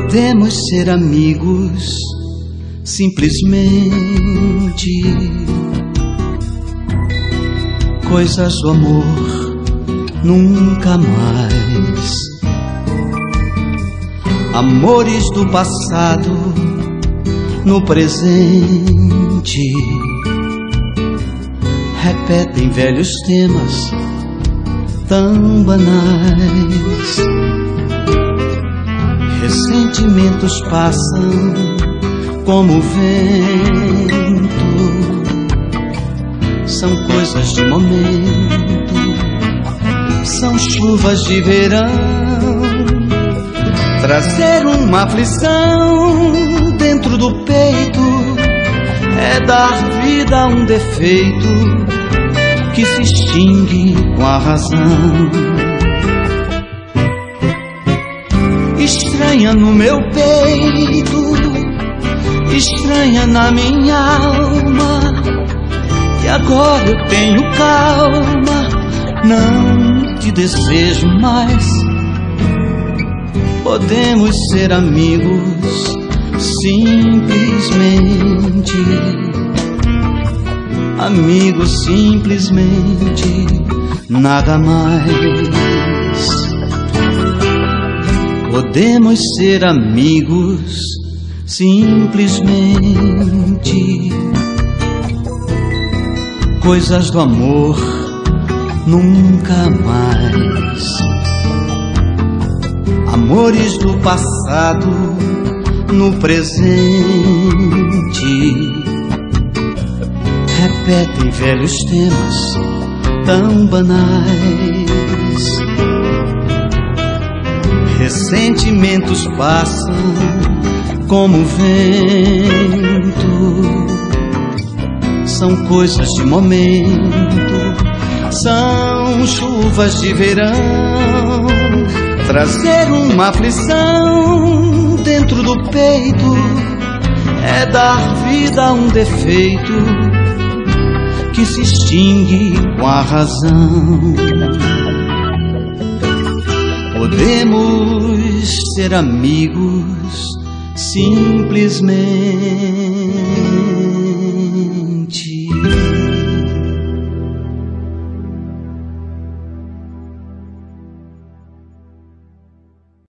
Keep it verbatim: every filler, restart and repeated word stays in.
Podemos ser amigos simplesmente, coisas do amor nunca mais. Amores do passado no presente, repetem velhos temas tão banais. Ressentimentos passam como o vento, são coisas de momento, são chuvas de verão. Trazer uma aflição dentro do peito é dar vida a um defeito que se extingue com a razão. Estranha no meu peito, estranha na minha alma, e agora eu tenho calma, não te desejo mais. Podemos ser amigos simplesmente, amigos simplesmente, nada mais. Podemos ser amigos simplesmente, coisas do amor nunca mais. Amores do passado no presente, repetem velhos temas tão banais. Ressentimentos passam como vento, são coisas de momento, são chuvas de verão. Trazer uma aflição dentro do peito é dar vida a um defeito que se extingue com a razão. Podemos ser amigos simplesmente.